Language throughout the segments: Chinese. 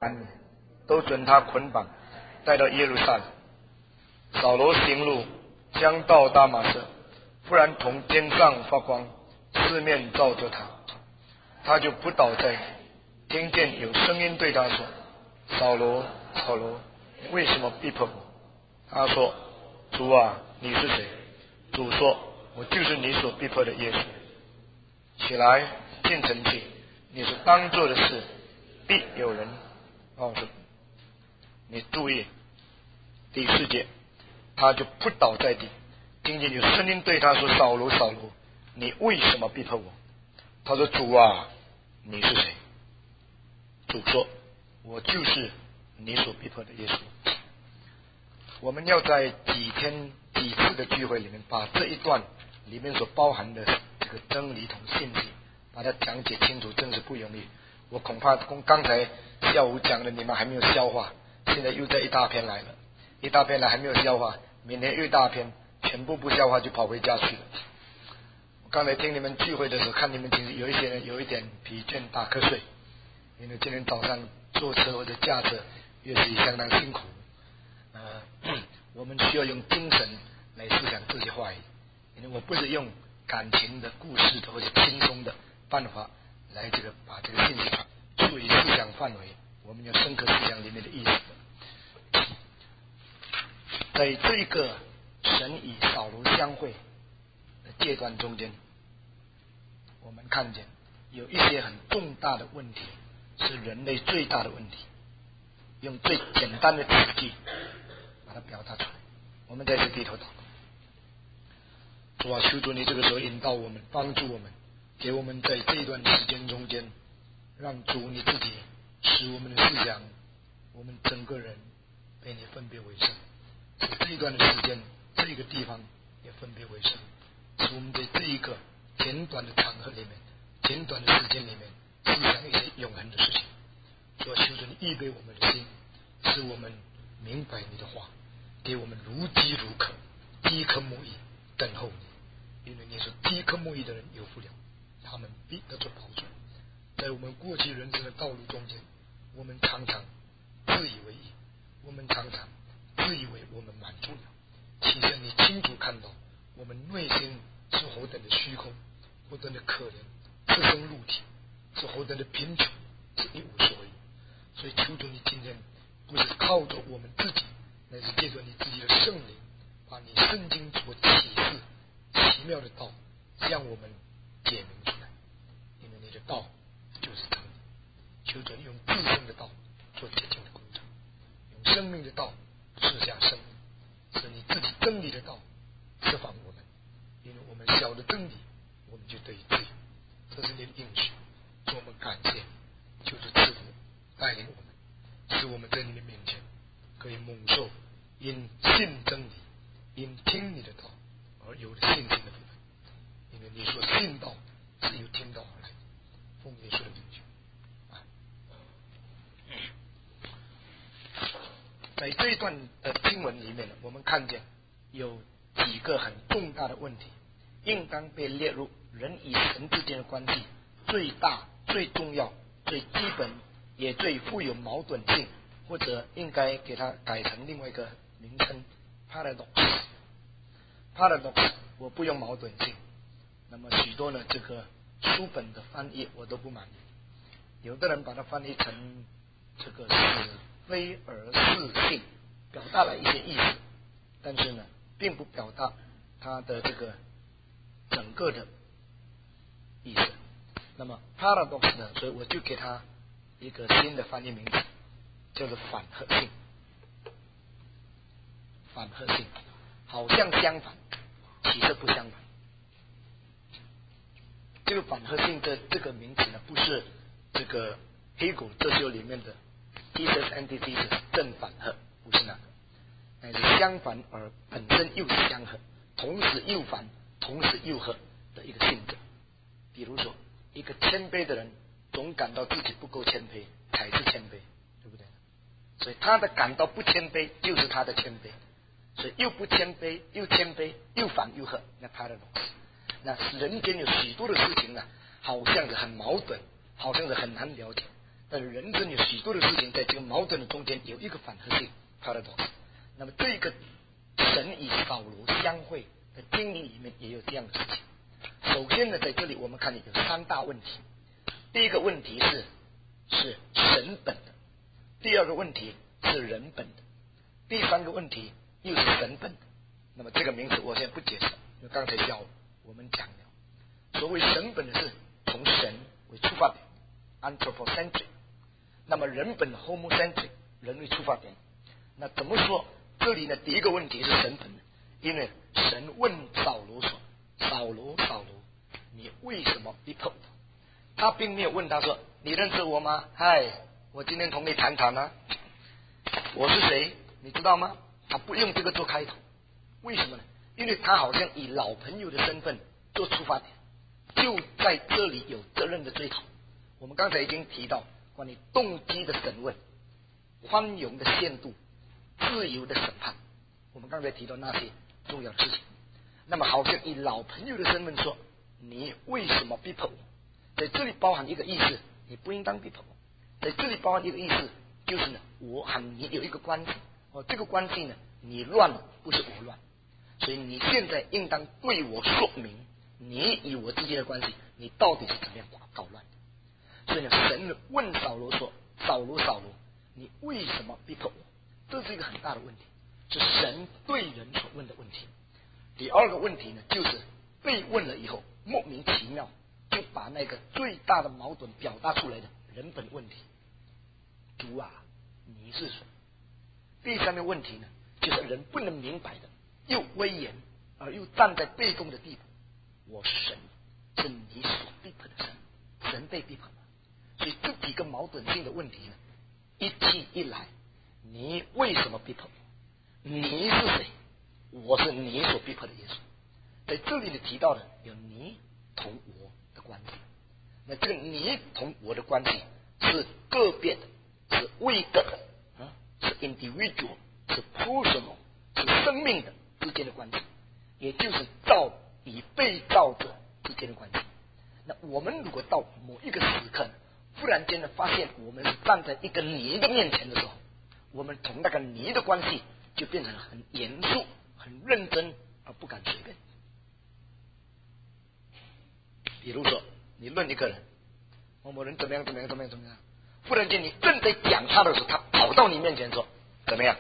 都准他捆绑，带到耶路撒冷。扫罗行路将到大马色，忽然从天上发光，四面照着他，他就扑倒在地，听见有声音对他说：扫罗，扫罗，你为什么逼迫我？他说：主啊，你是谁？主说：我就是你所逼迫的耶稣。起来，进城去，你是当做的事，必有人告诉你。注意第4节，他就扑倒在地，听见有声音对他说：扫罗，扫罗，你为什么逼迫我？他说：主啊，你是谁？主说：我就是你所逼迫的耶稣。我们要在几次的聚会里面，把这一段里面所包含的这个真理同信息把它讲解清楚，真是不容易。我恐怕刚才下午讲的你们还没有消化，现在又在一大篇来了，一大篇来还没有消化，明天又一大篇，全部不消化就跑回家去了。我刚才听你们聚会的时候，看你们其实有一些人有一点疲倦，打瞌睡，因为今天早上坐车或者驾车也是相当辛苦。我们需要用精神来思想这些话语，因为我不是用感情的故事的或者轻松的办法来把这个信息处于思想范围，我们要深刻思想里面的意思。在这个神与扫罗相会的阶段中间，我们看见有一些很重大的问题，是人类最大的问题，用最简单的词句把它表达出来。我们在这低头祷告。主啊，求主你这个时候引导我们，帮助我们，给我们在这一段时间中间，让主你自己使我们的思想，我们整个人被你分别为圣，使这一段的时间这一个地方也分别为圣，使我们在这一个简短的场合里面，简短的时间里面思想一些永恒的事情。主啊，求主你预备我们的心，使我们明白你的话，给我们如饥如渴，饥渴慕义，等候你。因为你说饥渴慕义的人有福了，他们必得着保证。在我们过去人生的道路中间，我们常常自以为义，我们常常自以为我们满足了，其实你清楚看到我们内心是何等的虚空，何等的可怜，赤身露体，是何等的贫穷，是一无所有。所以求主你今天不是靠着我们自己，乃是借着你自己的圣灵，把你圣经所启示奇妙的道向我们解明出来。因为你的道就是真理，求主你用自身的道做洁净的工作，用生命的道赐下生命，使你自己真理的道释放我们。因为我们晓得真理，我们就得以自由。这是你的应许，所以我们感谢，求主赐福带领我们，使我们在你的面前可以蒙受因信真理，因听你的道而有了信心的部分。因为你说信道是由听道而来，奉耶稣的名求。在这一段的经文里面，我们看见有几个很重大的问题，应当被列入人与神之间的关系最大、最重要、最基本也最富有矛盾性，或者应该给它改成另外一个名称 paradox。 我不用矛盾性，那么许多呢这个书本的翻译我都不满意，有的人把它翻译成这个是非而是性，表达了一些意思，但是呢并不表达它的这个整个的意思。那么 paradox 呢，所以我就给它一个新的翻译名字，叫做反合性。反合性好像相反，其实不相反。这个反合性的这个名词呢，不是这个黑狗哲学里面的 thesis antithesis 正反合，不是那个，但是相反而本身又是相合，同时又反，同时又合的一个性质。比如说，一个谦卑的人总感到自己不够谦卑才是谦卑，对不对？所以他的感到不谦卑就是他的谦卑，所以又不谦卑又谦卑又反又合，那 paradox。 那人间有许多的事情呢，好像是很矛盾，好像是很难了解， 但是人生有许多的事情在这个矛盾的中间有一个反合性 paradox。那么这个神与扫罗相会的经历里面也有这样的事情。首先呢，在这里我们看见有三大问题。第一个问题是神本的，第二个问题是人本的，第三个问题又是神本的。那么这个名词我现在不解释，因为刚才我们讲了，所谓神本的是从神为出发点 anthropocentric， 那么人本的 homocentric， 人为出发点。那怎么说？这里呢，第一个问题是神本的，因为神问扫罗说：“扫罗，扫罗，你为什么逼迫我？”他并没有问他说：“你认识我吗？嗨，我今天同你谈谈啊，我是谁？你知道吗？”他不用这个做开头，为什么呢？因为他好像以老朋友的身份做出发点，就在这里有责任的追讨。我们刚才已经提到关于动机的审问、宽容的限度、自由的审判，我们刚才提到那些重要的事情。那么好像以老朋友的身份说：“你为什么逼迫我？”在这里包含一个意思，你不应当逼迫我。在这里包含一个意思，就是呢，我和你有一个关系，这个关系呢，你乱了，不是我乱，所以你现在应当对我说明，你与我之间的关系，你到底是怎么样搞乱的？所以呢，神问扫罗说：“扫罗，扫罗，你为什么逼迫我？”这是一个很大的问题，是神对人所问的问题。第二个问题呢，就是被问了以后，莫名其妙就把那个最大的矛盾表达出来的人本问题。主啊，你是谁？第三个问题呢，就是人不能明白的，又威严而又站在被动的地步。我是神，是你所逼迫的神，神被逼迫了。所以这几个矛盾性的问题呢，一起一来，你为什么逼迫我？你是谁？我是你所逼迫的耶稣。在这里呢提到的有你同我的关系，那这个你同我的关系是个别的，是位格的，是 individual， 是 personal， 是生命的之间的关系，也就是造与被造者之间的关系。那我们如果到某一个时刻，忽然间的发现我们是站在一个你的面前的时候，我们从那个你的关系就变成很严肃、很认真，而不敢随便。比如说，你论一个人，某某人怎么样怎么样怎么样怎么样，忽然间你正在讲他的时候，他跑到你面前说怎么样？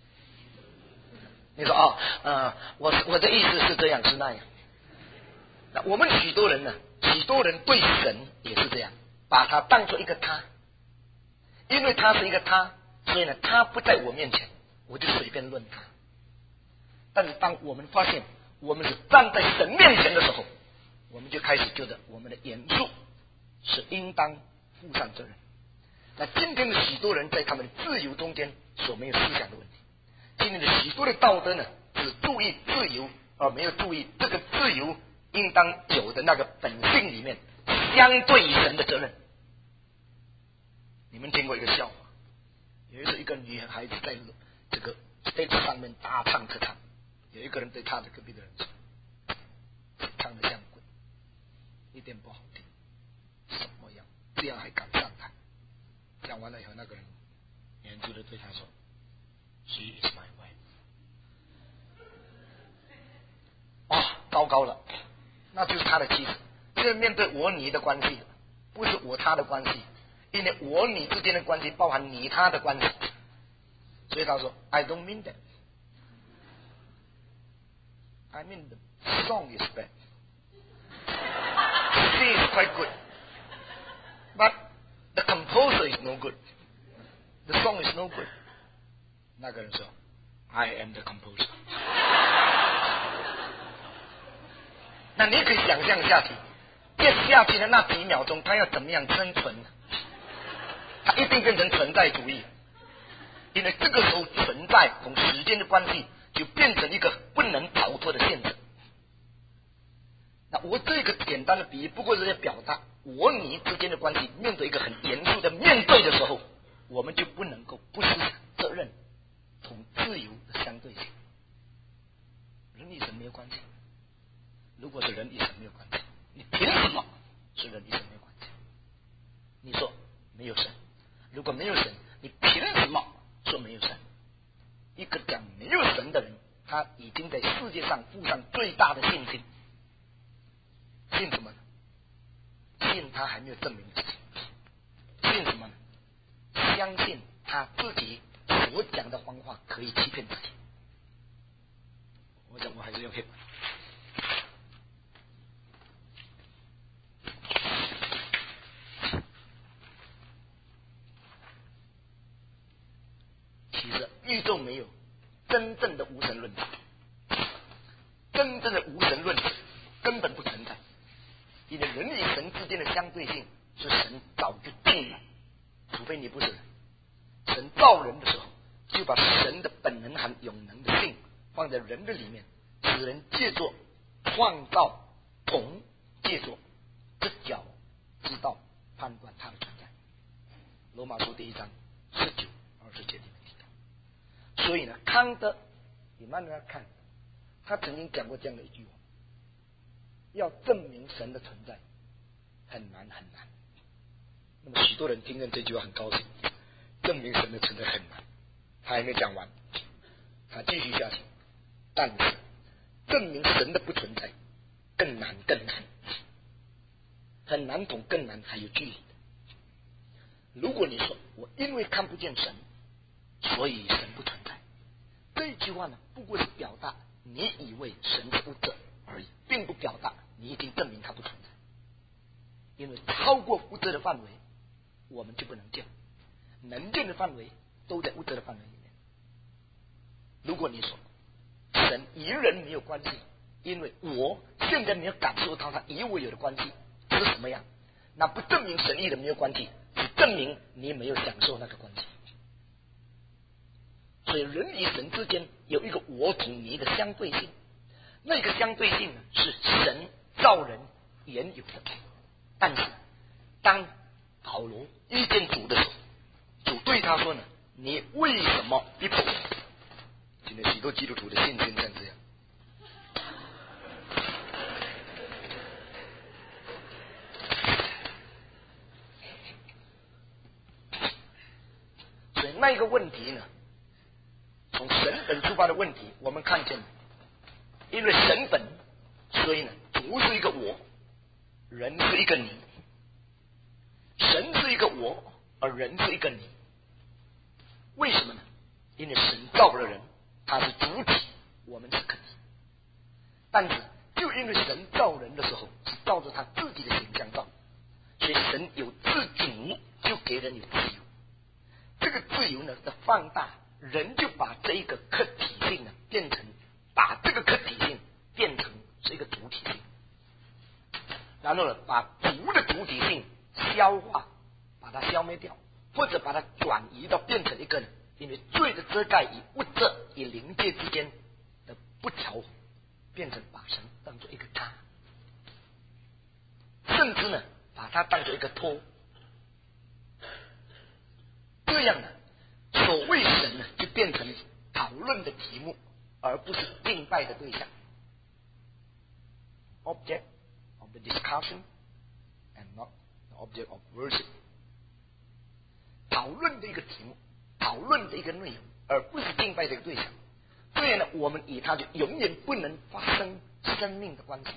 你说我的意思是这样是那样。那我们许多人呢，许多人对神也是这样，把他当作一个他，因为他是一个他，所以呢，他不在我面前，我就随便论他。但是当我们发现我们是站在神面前的时候，我们就开始觉得我们的严肃是应当负上责任。那今天的许多人在他们的自由中间所没有思想的问题，今天的许多的道德呢，只注意自由，而没有注意这个自由应当有的那个本性里面相对于神的责任。你们听过一个笑话，有一次一个女孩子在这个 stage 上面大唱特唱，有一个人对她的隔壁的人说：“唱得像鬼，一点不好听，什么样？这样还敢上台？”讲完了以后，那个人严肃的对他说 ：“She is my wife。”哇，糟糕了，那就是他的妻子。现在面对我你的关系，不是我他的关系，因为我你之间的关系包含你他的关系，所以他说 ：“I don't mean that. I mean the song is bad. She is quite good, but the composer is no good. The song is no good.” 那个人说 ：“I am the composer.” 那你可以想象下去，接下去的那几秒钟，他要怎么样生存呢？他一定变成存在主义，因为这个时候存在同时间的关系就变成一个不能逃脱的现实。那我这个简单的比喻，不过是在表达我你之间的关系面对一个很严肃的面对的时候，我们就不能够不思想责任同自由的相对性。人与神没有关系，如果是人与神没有关系，你凭什么是人与神没有关系？你说没有神， 如果没有神，你凭什么说没有神？一个讲没有神的人，他已经在世界上付上最大的信心。信什么呢？信他还没有证明自己。信什么呢？相信他自己所讲的谎话可以欺骗自己。我想我还是要骗。其实宇宙没有真正的无神论者，真正的无神论者根本不存在，因为人与神之间的相对性是神早就定了，除非你不是人。神造人的时候，就把神的本能和永能的性放在人的里面，使人借着创造同借着知觉知道判断他的存在。罗马书第1章19、20节里面提到。所以呢，康德，你慢慢看，他曾经讲过这样的一句话：要证明神的存在很难很难。那么许多人听见这句话很高兴，证明神的存在很难。他还没讲完，他继续下去。但是证明神的不存在更难更难，很难同更难还有距离。如果你说我因为看不见神，所以神不存在，这一句话呢，不过是表达你以为神是物质而已，并不表达你已经证明它不存在。因为超过物质的范围，我们就不能见，能见的范围都在物质的范围里面。如果你说神与人没有关系，因为我现在没有感受到它与我有的关系，这是什么样？那不证明神与人没有关系，只证明你没有享受那个关系。所以人与神之间有一个我同你的相对性，那个相对性呢，是神造人原有的。但是当保罗遇见主的时候，主对他说呢，你为什么逼迫我？今天许多基督徒的信心像这样。所以那个问题呢，从神本出发的问题，我们看见，因为神本，所以呢，主是一个我，人是一个你。神是一个我，而人是一个你。为什么呢？因为神造了人，他是主体，我们是客体。但是就因为神造人的时候是照着他自己的形象造，所以神有自主，就给人有自由。这个自由呢的放大，人就把这一个客体性呢变成，把这个客体性变成是一个主体性，然后呢把主的主体性消化，把它消灭掉，或者把它转移到变成一个，因为罪的遮盖与物质与灵界之间的不调和，变成把神当作一个他，甚至呢把它当作一个托。这样呢，所谓神呢就变成讨论的题目，而不是敬拜的对象。Object of the discussion and not object of worship， 讨论的一个题目，讨论的一个内容，而不是敬拜的一个对象。这样呢，我们与他就永远不能发生生命的关系。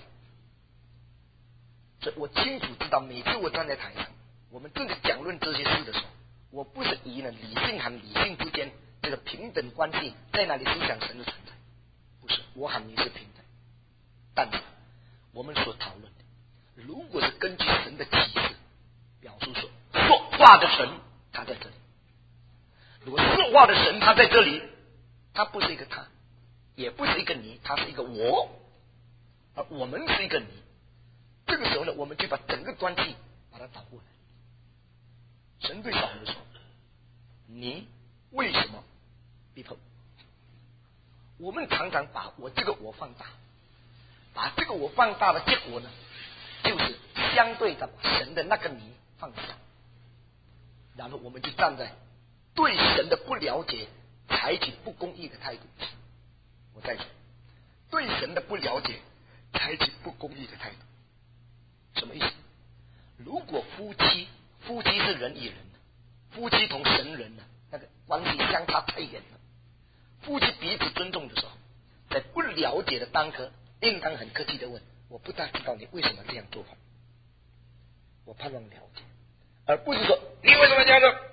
所以我清楚知道，每次我站在台上，我们正在讲论这些事的时候，我不是以呢理性和理性之间这个平等关系在那里思想神的存在，不是，我和你是平等。但是我们所讨论的，如果是根据神的启示表述说话的神他在这里，如果说话的神他在这里，他不是一个他，也不是一个你，他是一个我，而我们是一个你。这个时候呢，我们就把整个关系把它倒过来。神对扫罗说：你为什么逼迫我？我们常常把我这个我放大，把这个我放大的结果呢，就是相对的把神的那个你放小，然后我们就站在对神的不了解，采取不公义的态度。我再说，对神的不了解，采取不公义的态度，什么意思？如果夫妻是人与人， 夫妻同神人呢，那个关系相差太远了。夫妻彼此尊重的时候，在不了解的当刻，应当很客气的问：我不大知道你为什么这样做，我盼望了解，而不是说你为什么这样做。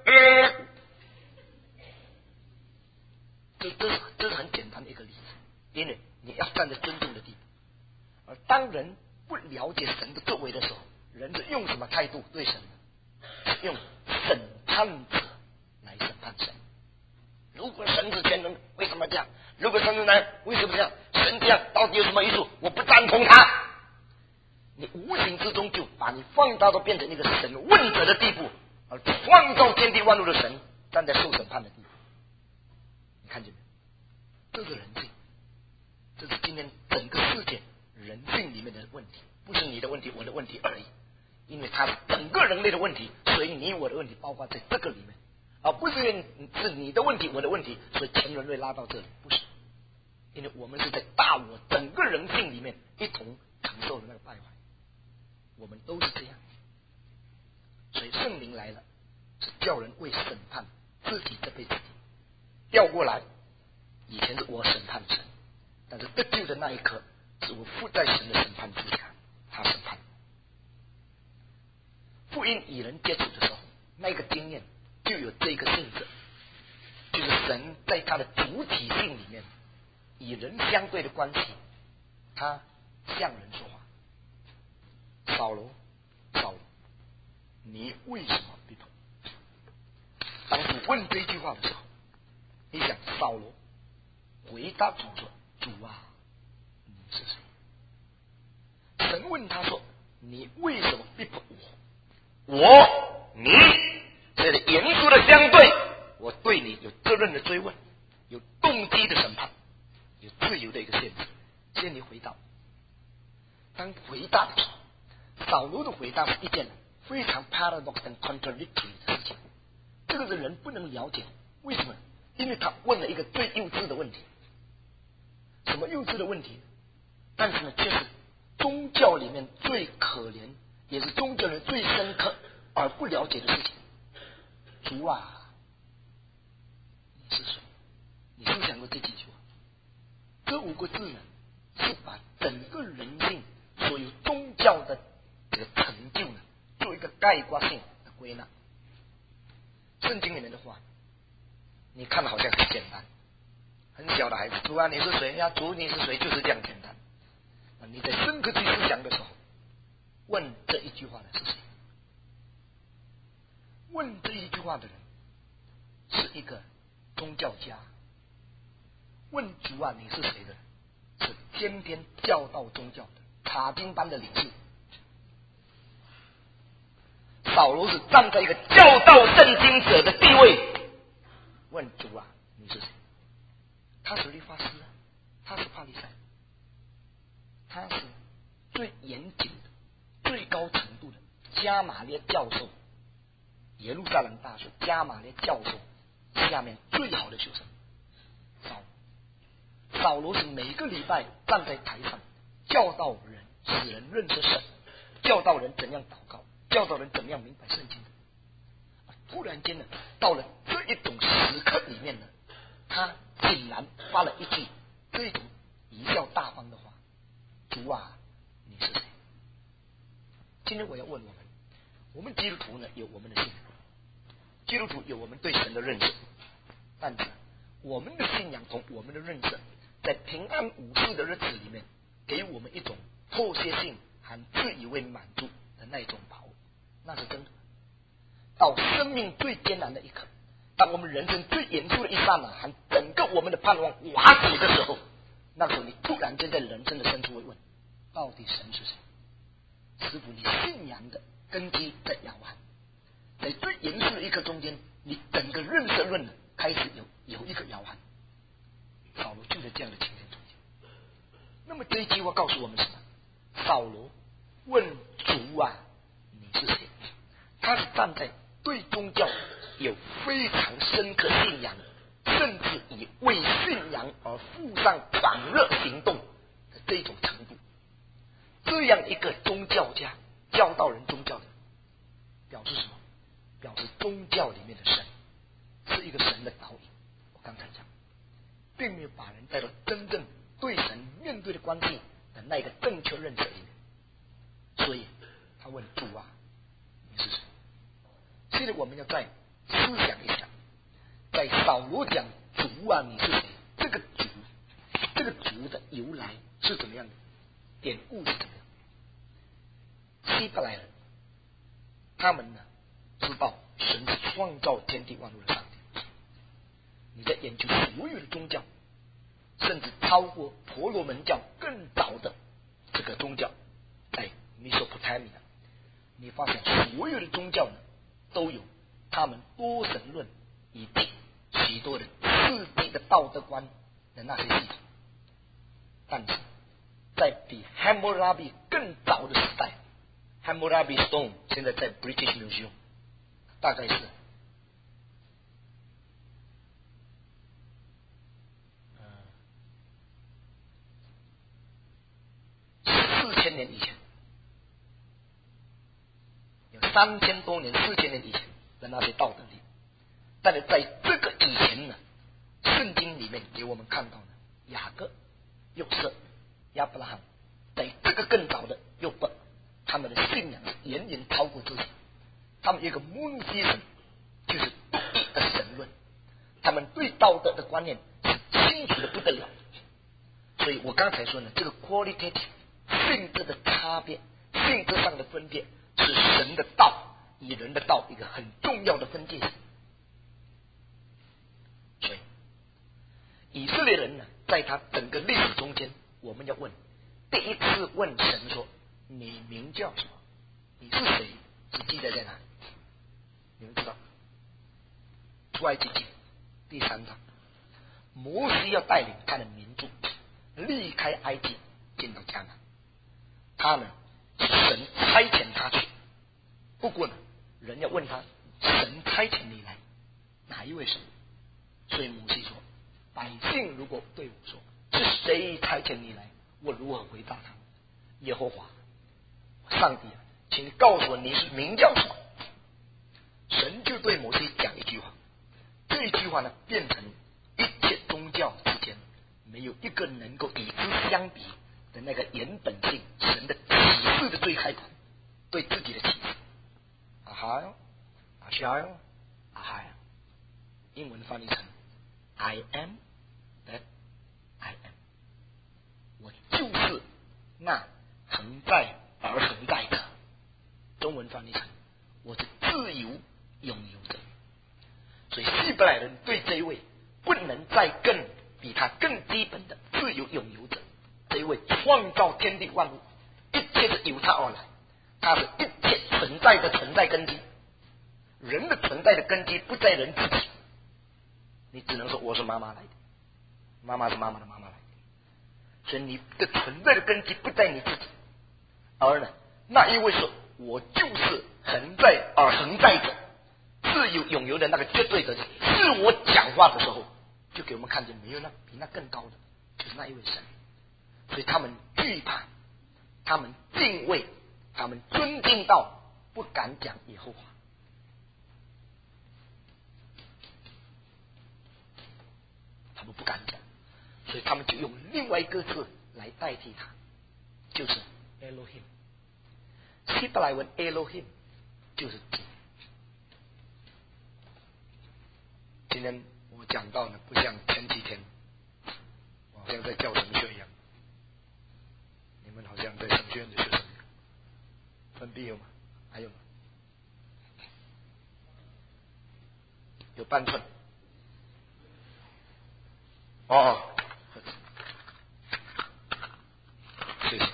这是很简单的一个例子，因为你要站在尊重的地步。而当人不了解神的作为的时候，人是用什么态度对神呢？用审判者来审判神。如果神是全能，为什么这样？如果神是男，为什么这样？神这样到底有什么意思？我不赞同他。你无形之中就把你放大到变成一个审问者的地步，而创造天地万物的神站在受审判的地步。你看见没有？这是人性，这是今天整个世界人性里面的问题，不是你的问题我的问题而已，因为它是整个人类的问题，所以你我的问题包括在这个里面，而不是你的问题我的问题，所以全人类拉到这里，不是，因为我们是在大我整个人性里面一同承受的那个败坏，我们都是这样。所以圣灵来了，是叫人为审判自己这辈子。调过来，以前是我审判神，但是得救的那一刻，是我附在神的审判之下，他审判。福音与人接触的时候，那个经验就有这个性质，就是神在他的主体性里面，与人相对的关系，他向人说话。扫罗，扫罗，你为什么逼迫？当主问这句话的时候，你想扫罗回答主说：主啊，你是谁？神问他说：你为什么逼迫我？你这里严肃的相对，我对你有责任的追问，有动机的审判，有自由的一个限制。现在你回答，当回答的时候，扫罗的回答是一件非常 paradox and contradictory 的事情。这个人不能了解，为什么？因为他问了一个最幼稚的问题。什么幼稚的问题？但是呢，却是宗教里面最可怜，也是宗教人最深刻而不了解的事情。主啊，你是谁？你是不是想过这几句话？这5个字呢，是把整个人性所有宗教的这个成就呢，做一个概括性的归纳。圣经里面的话，你看好像很简单，很小的孩子，主啊，你是谁呀？主你是谁？就是这样简单。你在深刻去思想的时候，问这一句话的是谁？问这一句话的人是一个宗教家。问主啊，你是谁的？是天天教导宗教的查经班的领袖。扫罗是站在一个教导圣经者的地位，问主啊，你是谁？他是律法师，他是法利赛，他是最严谨的、最高程度的加马列教授，耶路撒冷大学加马列教授下面最好的学生。扫罗是每个礼拜站在台上教导人，使人认识神，教导人怎样祷告，教导人怎么样明白圣经。突然间呢，到了这一种时刻里面呢，他竟然发了一句这种贻笑大方的话：主啊，你是谁？今天我要问我们基督徒呢，有我们的信仰，基督徒有我们对神的认识，但是我们的信仰同我们的认识，在平安无事的日子里面，给我们一种迫切性和自以为满足的那种把握，那是真的。到生命最艰难的一刻，当我们人生最严肃的一刹那，和整个我们的盼望瓦解的时候，那时候你突然间在人生的深处会问：到底神是谁？师傅，你信仰的根基在摇撼，在最严肃的一刻中间，你整个认识论开始有一个摇撼。扫罗就在这样的情形中间。那么这一句话告诉我们什么？扫罗问主啊，你是谁？他是站在对宗教有非常深刻信仰，甚至以为信仰而付上狂热行动的这种程度。这样一个宗教家教导人宗教的，表示什么？ 表示宗教里面的神是一个神的导引。我刚才讲，并没有把人带到真正对神面对的关系的那一个正确认识里面。所以他问主啊，你是谁？现在我们要再思想一下，在扫罗讲主啊你是谁，这个主的由来是怎么样的，典故是怎么样。希伯来人他们呢知道神是创造天地万物的上帝。你在研究所有的宗教，甚至超过婆罗门教更早的这个宗教，在米索普泰米亚，你发现所有的宗教呢都有他们多神论以及许多的刺激的道德观的那些系统。但是在比 Hammurabi 更早的时代， Hammurabi Stone 现在在 British Museum， 大概是4000年以前，有3000多年4000年以前的那些道德理。但是在这个以前呢，圣经里面给我们看到呢，雅各、约瑟、亚伯拉罕，在这个更早的约伯，他们的信仰是远远超过这些。他们有一个 monotheism， 就是独一的神论，他们对道德的观念是清楚的不得了。所以我刚才说呢，这个 qualitative 性质的差别，性质上的分别，是神的道与人的道一个很重要的分界线。所以以色列人呢，在他整个历史中间，我们要问，第一次问神说你名叫什么，你是谁，是记载在哪里？你们知道出埃及记第3章，摩西要带领他的民族离开埃及进到迦南，他呢神差遣他去，不过呢人要问他，神差遣你来哪一位神？所以摩西说，百姓如果对我说是谁差遣你来，我如何回答他们？耶和华上帝啊，请你告诉我你是名叫什么。神就对摩西讲一句话，这一句话呢变成一切宗教之间没有一个能够与之相比的那个原本性，神的启示的最开端，对自己的启示。啊哈哟，啊哈哟，啊哈哟，英文翻译成 I am that I am， 我就是那恒在而恒在的。中文翻译成我是自由拥有者。所以希伯来人对这一位不能再更比他更基本的自由拥有者，这一位创造天地万物，一切是由他而来，他是一切存在的存在根基。人的存在的根基不在人自己，你只能说我是妈妈来的，妈妈是妈妈的妈妈来的，所以你的存在的根基不在你自己。而呢，那一位说我就是恒在而恒在者，自由拥有的那个绝对的自我讲话的时候，就给我们看见没有那比那更高的，就是那一位神。所以他们惧怕，他们敬畏，他们尊敬到不敢讲耶和华。他们不敢讲，所以他们就用另外一个字来代替他，就是 Elohim。 希伯来文 Elohim 就是主。今天我讲到呢，不像前几天我好像在教神学一样，你们好像在神学院的学生，分毕有吗？还有吗？有半寸哦，谢谢。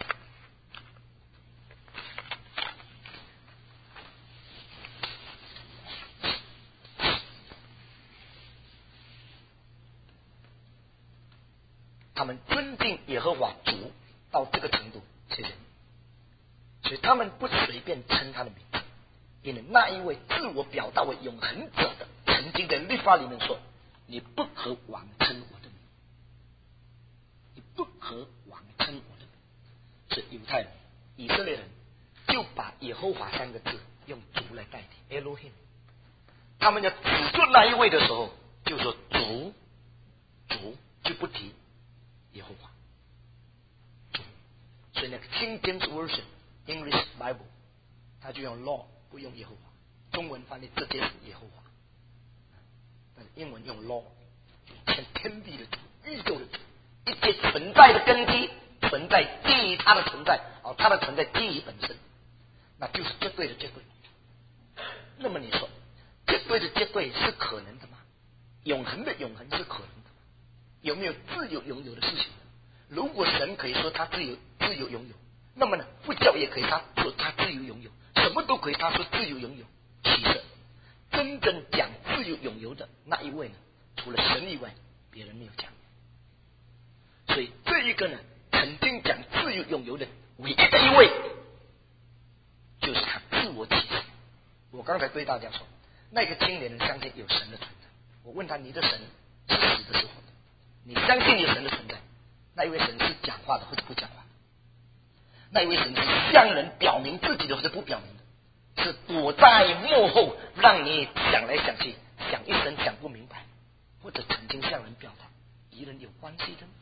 他们尊敬耶和华主到这个程度，谢谢你。所以他们不随便称他的名字，因为那一位自我表达为永恒者的，曾经在律法里面说，你不可妄称我的名，你不可妄称我的名。所以犹太人、以色列人就把耶和华3个字用主来代替 Elohim。他们要指出那一位的时候，就说主，就不提耶和华。主，所以那个 King James Version English Bible， 他就用 Lord， 不用耶和华。中文翻译直接是耶和华，但是英文用 Lord， 天地的主，宇宙的主，一切存在的根基，存在基于他的存在，他的存在基于本身，那就是绝对的绝对。那么你说，绝对的绝对是可能的吗？永恒的永恒是可能的吗？有没有自由拥有的事情？如果神可以说他自由拥有，那么呢，佛教也可以他说他自由拥有，什么都可以他说自由拥有。其实真正讲自由拥有的那一位呢，除了神以外，别人没有讲。所以这一个呢，曾经讲自由拥有的唯一的一位，就是他自我启示。我刚才对大家说，那个青年人相信有神的存在。我问他，你的神是死的时候，你相信有神的存在？那一位神是讲话的或者不讲话？那一位神是向人表明自己的或者不表明的？是躲在幕后，让你想来想去，想一生想不明白，或者曾经向人表达，与人有关系的？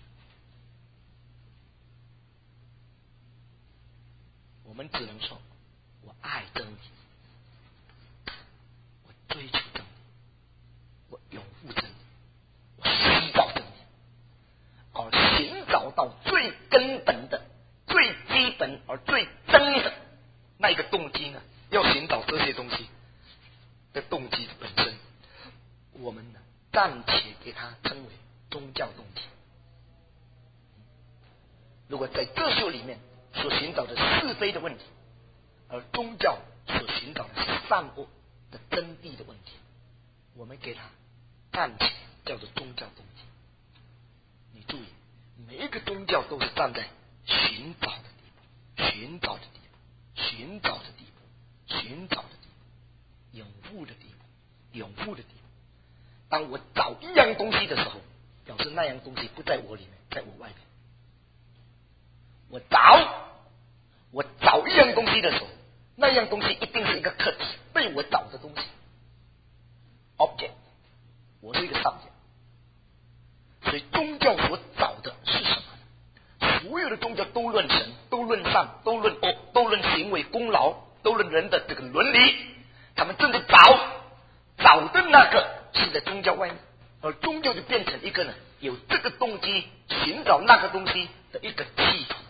我们只能说，我爱真理，我追求真理，我拥护真理，我寻找真理，而寻找到最根本的、最基本而最真的那一个动机呢？要寻找这些东西的动机的本身，我们呢暂且给它称为宗教动机。如果在哲学里面所寻找的是非的问题，而宗教所寻找的是善恶的真谛的问题，我们给它暂且叫做宗教动机。你注意，每一个宗教都是站在寻找的地步，寻找的地步，寻找的地步，寻找的地步，拥护的地步，拥护的地步。当我找一样东西的时候，表示那样东西不在我里面，在我外面。我找一样东西的时候，那样东西一定是一个客体，被我找的东西 object， 我是一个 subject。 所以宗教所找的是什么？所有的宗教都论神，都论善，都论恶，都论行为功劳，都论人的这个伦理。他们真的找的那个是在宗教外面，而宗教就变成一个呢有这个动机寻找那个东西的一个系统。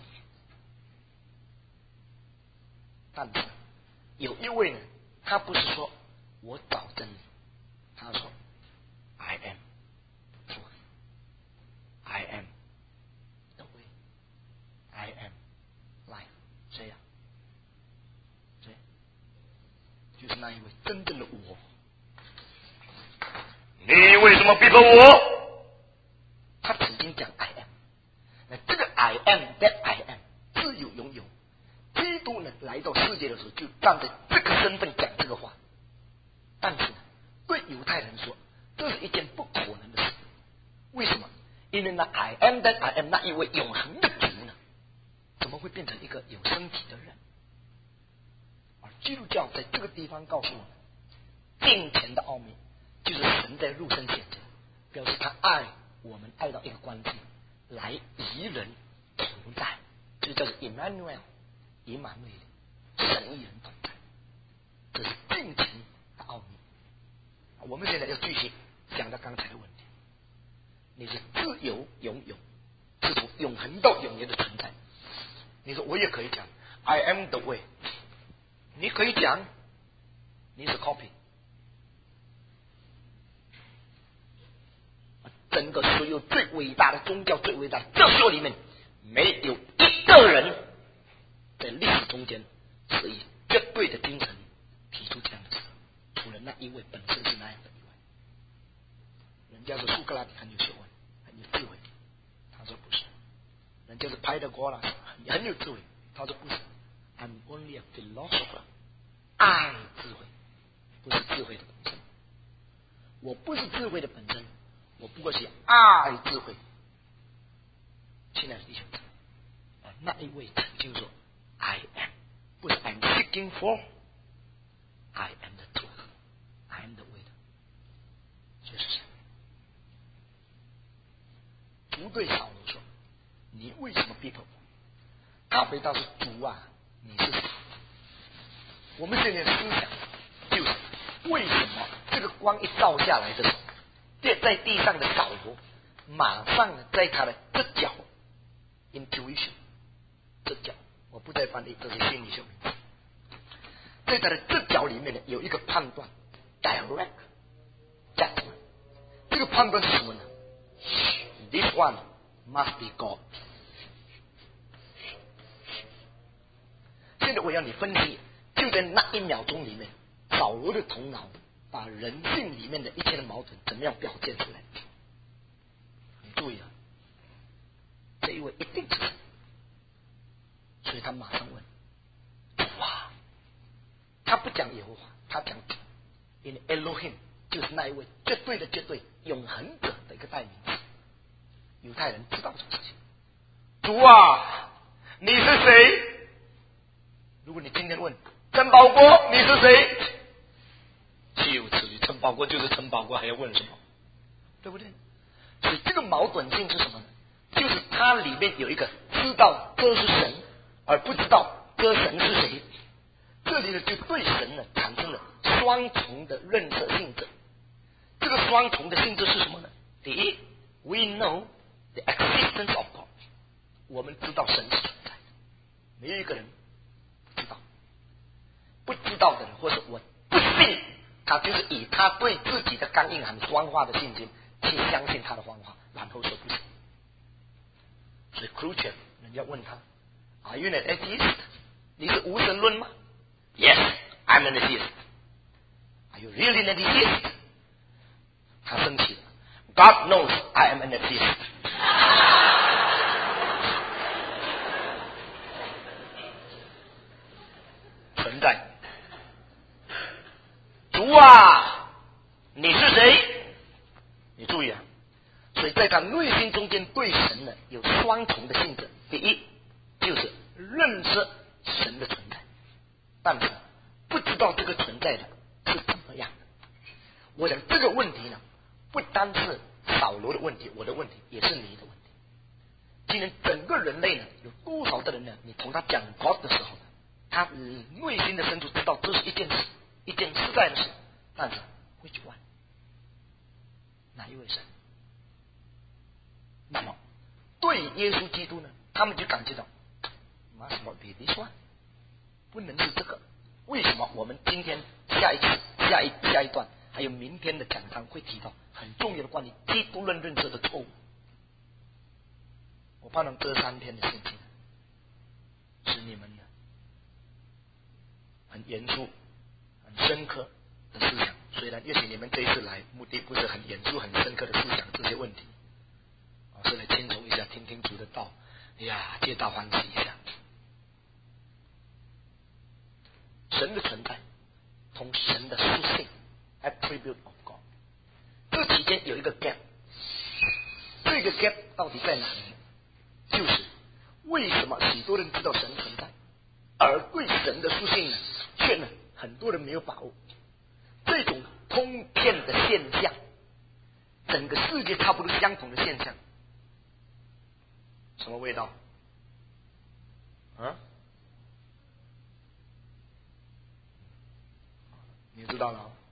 但是有一位呢，他不是说我找真理，他说 I am truth， I am the way， I am life。 谁呀？谁？就是那一位真正的我。 你为什么逼迫我？ 他曾经讲 I am， 那这个 I am that I am 自有拥有。基督呢来到世界的时候，就站在这个身份讲这个话。但是呢，对犹太人说，这是一件不可能的事。为什么？因为那 I am that I am 那一位永恒的主呢，怎么会变成一个有身体的人？而基督教在这个地方告诉我们，敬虔的奥秘就是神在肉身显现，表示他爱我们，爱到一个关系，来与人同在，就叫做 Emmanuel， 以马内利，神与人同在，这是敬虔的奥秘。我们现在要继续讲到刚才的问题，你是自由拥有，是从永恒到永远的存在。你说我也可以讲 I am the way， 你可以讲你是 copy。整个所有最伟大的宗教、最伟大的哲学里面，没有一个人在历史中间是以绝对的精神提出这样的事，除了那一位本身是那样的以外。人家说苏格拉底很有学问，很有智慧，他说不是；人家是派德哥拉斯很有智慧，他说不是。I'm only a philosopher， 爱智慧，不是智慧的本身。我不是智慧的本身，我不过是爱智慧。亲爱的弟兄姊妹，那一位曾经说 I am， 不是 I'm seeking for， I am the truth, I am the way 的，就是神。主对扫罗说：“你为什么逼迫我？”他回答是：“主啊，你是谁？”我们现在的思想就是为什么这个光一照下来的时候，跌在地上的扫罗，马上在他的这脚 intuition 这脚，我不再翻译，这是心理学名词，在他的这脚里面呢有一个判断 direct judgment， 这个判断是什么呢？ This one must be God。 现在我要你分析，就在那一秒钟里面，扫罗的头脑把人性里面的一切的矛盾怎么样表现出来。你注意啊，这一位一定是神，所以他马上问：“主啊！”他不讲耶和华，他讲 In Elohim， 就是那一位绝对的绝对永恒者的一个代名词。犹太人知道这个事情。主啊，你是谁？如果你今天问陈宝国你是谁，岂有此理！陈宝国就是陈宝国，还要问什么？对不对？所以这个矛盾性是什么呢？就是它里面有一个知道这是神，而不知道这神是谁。这里呢，就对神呢产生了双重的认识性质。这个双重的性质是什么呢？第一 ，we know the existence of God， 我们知道神是存在的，没有一个人不知道。不知道的人，或者我不信，他就是以他对自己的刚硬很双化的信心去相信他的谎话，然后说不行。所以 crucial 人家问他 Are you an atheist？ 你是无神论吗？ Yes, I'm an atheist. Are you really an atheist？ 他生气了。God knows I am an atheist。 存在。主啊，你是谁？你注意啊，所以在他内心中间对神呢有双重的性质。第一，就是认识神的存在，但是不知道这个存在的是怎么样的。我想这个问题呢，不单是扫罗的问题，我的问题也是你的问题。今天整个人类呢，有多少的人呢？你同他讲 God 的时候呢，他内心的深处知道这是一件事，一件实在的事，但是which one？哪一位神？那么对耶稣基督呢，他们就感觉到 must not be this one， 不能是这个。为什么我们今天下一段还有明天的讲章会提到很重要的关于基督论认知的错误？我盼望这3天的信息使你们呢很严肃、很深刻的思想。虽然也许你们这一次来目的不是很严肃、很深刻的思想这些问题，是来轻松一下，听听主的道，哎呀，皆大欢喜一下。神的存在同神的属性 attribute of God， 这期间有一个 gap， 这个 gap 到底在哪里？就是为什么许多人知道神存在，而对神的属性呢，却呢很多人没有把握。这种通片的现象，整个世界差不多相同的现象，什么味道？啊？你知道了？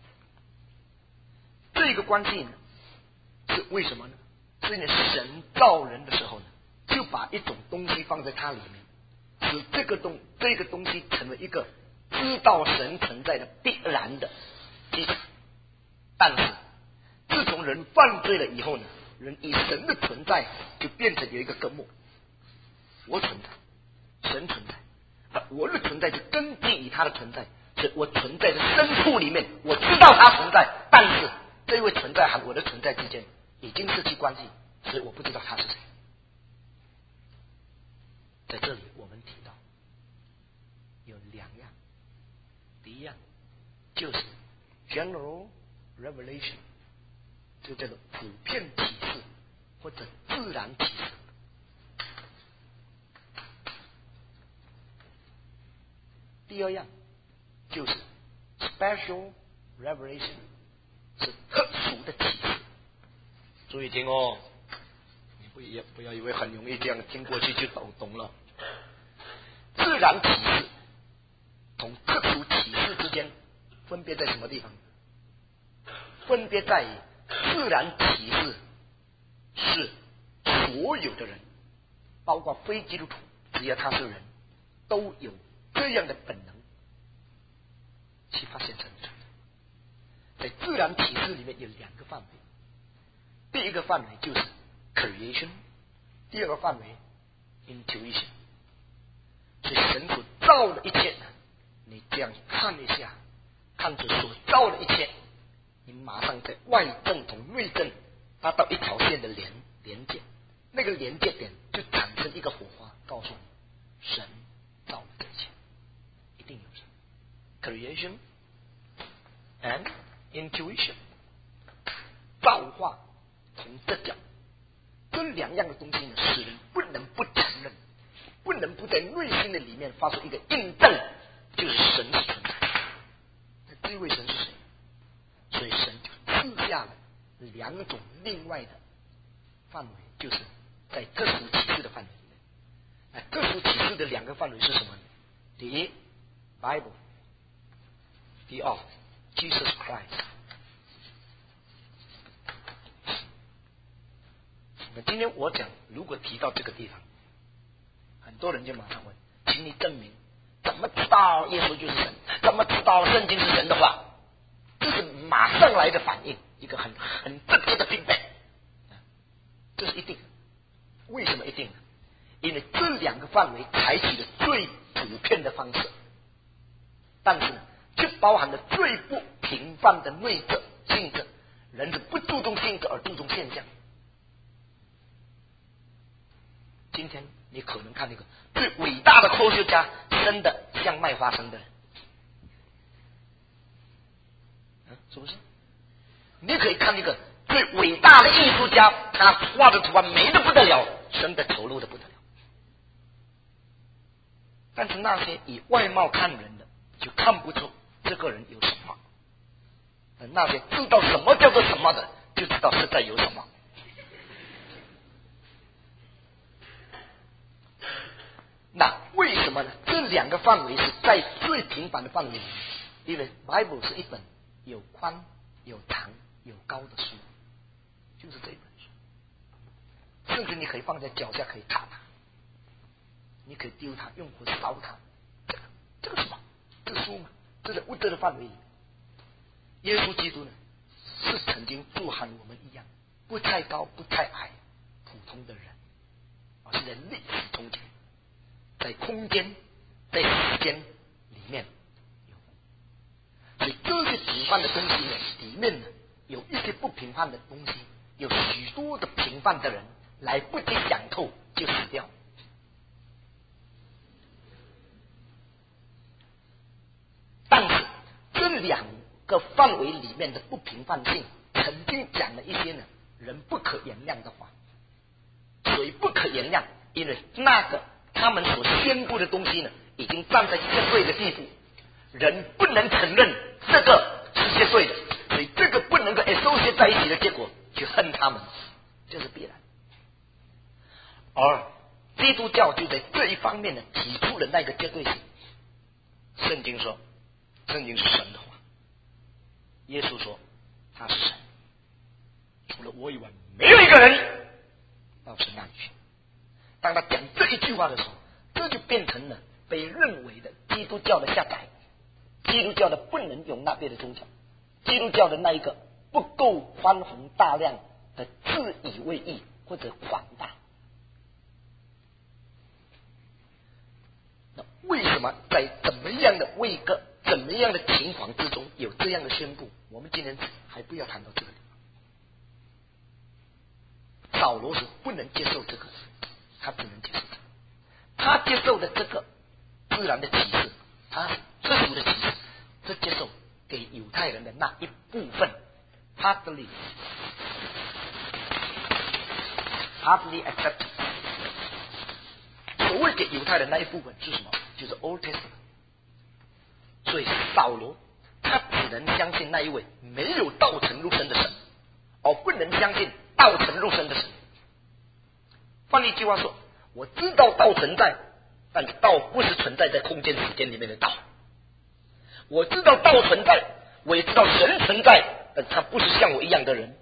这个关系呢，是为什么呢？是因为神造人的时候呢，就把一种东西放在它里面，使这个东西成为一个知道神存在的必然的基础。但是自从人犯罪了以后呢，人以神的存在就变成有一个根目，我存在，神存在，而我的存在是根基于他的存在，所以我存在的深处里面，我知道他存在，但是这位存在和我的存在之间已经失去关系，所以我不知道他是谁。在这里我们提到有2样，第一样就是 general revelation， 就叫做普遍启示或者自然启示。第二样就是 special revelation， 是特殊的启示。注意听哦，你不要以为很容易这样听过去就懂了。自然启示同特殊启示之间分别在什么地方？分别在于自然启示是所有的人，包括非基督徒，只要他是人，都有这样的本能去发现神的存在。在自然启示里面有两个范围，第一个范围就是 creation， 第二个范围 intuition。所以神所造的一切，你这样看一下，看着所造的一切，你马上在外证同内证达到一条线的连接，那个连接点就产生一个火花，告诉你神造的这一切一定有神。 creation and intuition， 造化同这讲，这两样的东西呢，使人不能不承认，不能不在内心的里面发出一个印证，就是神是存在。那这位神是谁？所以神就赐下了两种另外的范围，就是在特殊启示的范围里面。那特殊启示的两个范围是什么呢？第一 Bible， 第二 Jesus Christ。那今天我讲，如果提到这个地方，很多人就马上问，请你证明，怎么知道耶稣就是神？怎么知道圣经是神的话？这是马上来的反应，一个很直接的评判，这是一定的。为什么一定呢？因为这两个范围采取的最普遍的方式，但是呢，却包含了最不平凡的内在性质。人是不注重性质而注重现象。今天你可能看那个最伟大的科学家生的像卖花生的人，是不是？你可以看那个最伟大的艺术家，他画的图案美得不得了，生的丑陋的不得了。但是那些以外貌看人的，就看不出这个人有什么；那些知道什么叫做什么的，就知道实在有什么。那为什么呢？这两个范围是在最平凡的范围里面，因为 Bible 是一本有宽有长有高的书，就是这一本书，甚至你可以放在脚下可以踏它，你可以丢它，用火烧它，这个什么？这个书嘛，这是物质的范围里面。耶稣基督呢，是曾经就和我们一样，不太高不太矮，普通的人，而是在历史中间，在空间在时间里面有，所以这些平凡的东西呢，里面呢有一些不平凡的东西，有许多的平凡的人来不及想透就死掉。但是这两个范围里面的不平凡性，曾经讲了一些呢人不可原谅的话。所以不可原谅，因为那个他们所宣布的东西呢，已经站在绝对的地步，人不能承认这个是绝对的，所以这个不能够 associate 在一起的结果，去恨他们，这是必然。而基督教就在这一方面呢，提出了那个绝对性。圣经说，圣经是神的话，耶稣说他是神，除了我以外没有一个人到神那里去。当他讲这一句话的时候，这就变成了被认为的基督教的下载，基督教的不能容纳别的宗教，基督教的那一个不够宽宏大量的自以为意或者狂大。那为什么在怎么样的怎么样的情况之中有这样的宣布？我们今天还不要谈到这个地方。扫罗是不能接受这个，他不能接受这个，他接受的这个自然的启示，他特殊的启示，是接受给犹太人的那一部分 hardly accept。 所谓给犹太人那一部分是什么？就是 Old Testament。 所以扫罗他能相信那一位没有道成肉身的神，而不能相信道成肉身的神。换一句话说，我知道道存在，但是道不是存在在空间时间里面的道。我知道道存在，我也知道神存在，但他不是像我一样的人。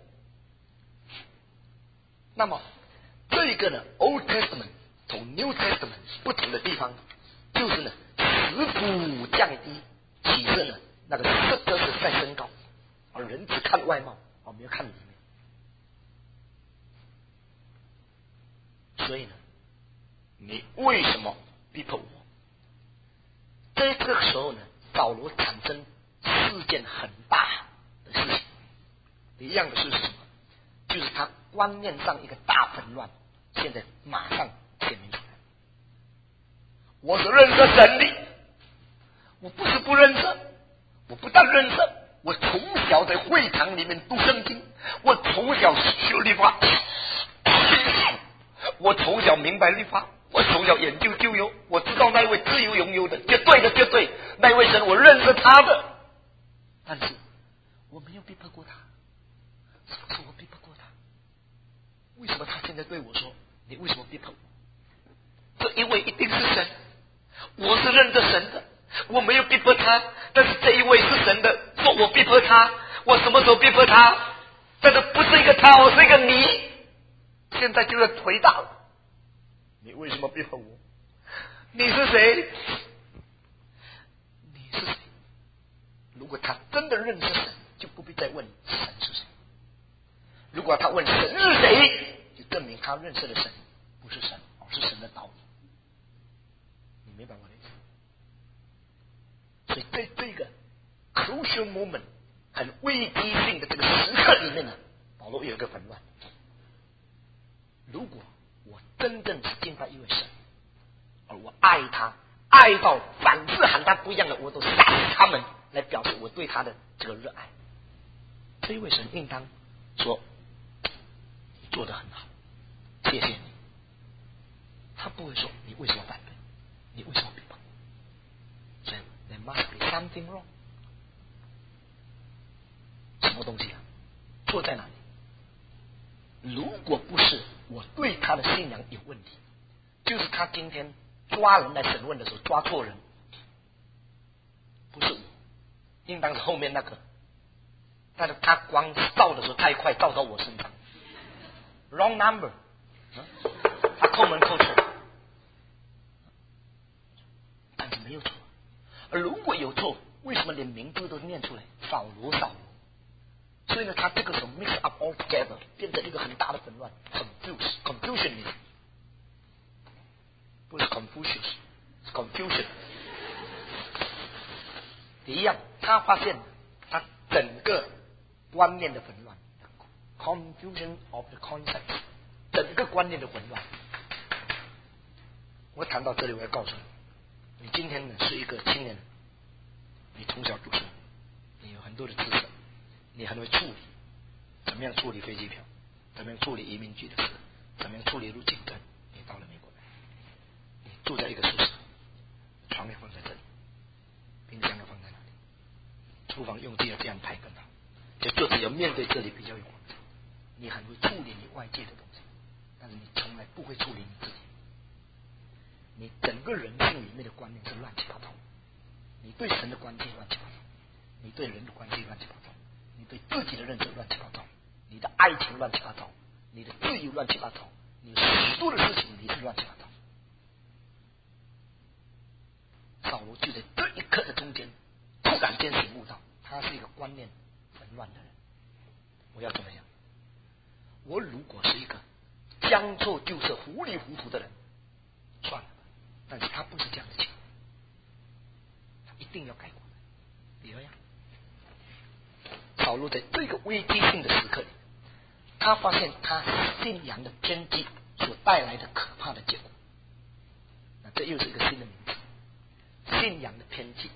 那么这个呢 Old Testament 同 New Testament 不同的地方，就是呢使谱降低，启示呢那个实则是在升高，而人只看外貌，而没有看里面。所以呢，你为什么逼迫我？在这个时候呢，保罗产生4件很大的事情。一样的事是什么？就是他观念上一个大纷乱，现在马上显明出来。我是认识神的，我不是不认识，我不但认识，我从小在会堂里面读圣经，我从小学律法，我从小明白律法，我从小研究旧约，我知道那位自由拥有的绝对的绝对，那位神我认识他的，但是我没有逼迫过他。什么时候我逼迫过他？为什么他现在对我说你为什么逼迫我？这一位一定是神，我是认得神的，我没有逼迫他，但是这一位是神的，说我逼迫他，我什么时候逼迫他？这个不是一个他，我是一个你，现在就要回答了，你为什么逼迫我？你是谁？你是谁？如果他真的认识神，就不必再问神是谁。如果他问神是谁，就证明他认识的神不是神，而是神的道理。你明白我的意思？所以在这个 crucial moment 很危机性的这个时刻里面呢，保罗有一个纷乱。如果我真正是敬拜一位神，而我爱他，爱到凡是和他不一样的我都杀死他们，来表示我对他的这个热爱，这一位神应当说做得很好，谢谢你。他不会说你为什么反对，你为什么逼迫？所以 there must be something wrong。 什么东西啊？错在哪里？如果不是我对他的信仰有问题，就是他今天抓人来审问的时候抓错人，不是我，应当是后面那个，但是他光照的时候太快，照到我身上 ，wrong number， 他抠门抠错，但是没有错。而如果有错，为什么连名字都念出来？扫罗，扫罗。所以呢，他这个时候 mix up all together， 变成一个很大的纷乱 ，confusion， 不是 Confucius， 是 confusion。一样，他发现他整个观念的纷乱 ，confusion of the concepts， 整个观念的混乱。我谈到这里，我要告诉你，你今天呢是一个青年人，你从小读书，你有很多的知识。你很会处理，怎么样处理飞机票，怎么样处理移民局的事，怎么样处理入境证。你到了美国来，你住在一个宿舍，床要放在这里，冰箱要放在哪里，厨房用具要这样排更好，就桌子要面对这里比较有光彩。你很会处理你外界的东西，但是你从来不会处理你自己。你整个人性里面的观念是乱七八糟，你对神的关系乱七八糟，你对人的关系乱七八糟，你对自己的认识乱七八糟，你的爱情乱七八糟，你的自由乱七八糟，你许多的事情你是乱七八糟。扫罗就在这一刻的中间，突然间醒悟到，他是一个观念纷乱的人。我要怎么样？我如果是一个将错就错、糊里糊涂的人，算了。但是他不是这样的情况，他一定要改过来。比如呀，扫罗在这个危机性的时刻里，他发现他信仰的偏激所带来的可怕的结果。那这又是一个新的名字，信仰的偏激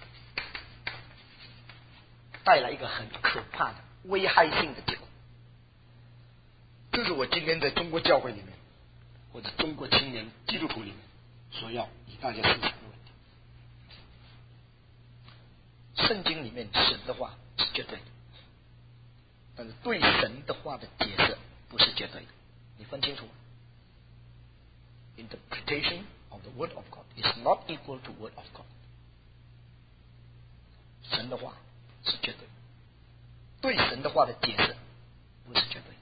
带来一个很可怕的危害性的结果。这是我今天在中国教会里面，或者中国青年基督徒里面所要与大家思想的问题。 圣经里面神的话是绝对的，但是对神的话的解释不是绝对的，你分清楚。Interpretation of the word of God is not equal to word of God。神的话是绝对的，对神的话的解释不是绝对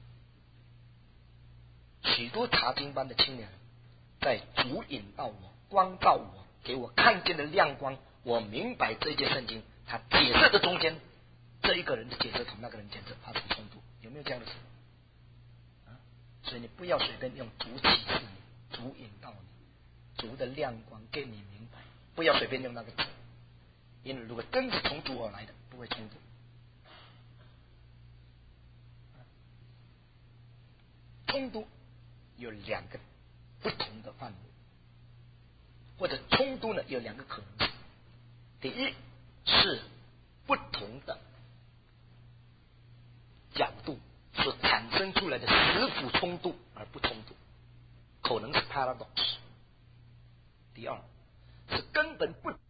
的。许多查经班的青年人，在主引导我、光照我、给我看见的亮光，我明白这节圣经他解释的中间，这一个人的解释同那个人解释发生冲突，有没有这样的事？所以你不要随便用主启示你、主引导你、主的亮光给你明白，不要随便用那个字，因为如果真是从主而来的，不会冲突。冲突有两个不同的范围，或者冲突呢有两个可能性。第一是不同的角度所产生出来的实辅冲突而不冲突，可能是 paradox。第二是根本不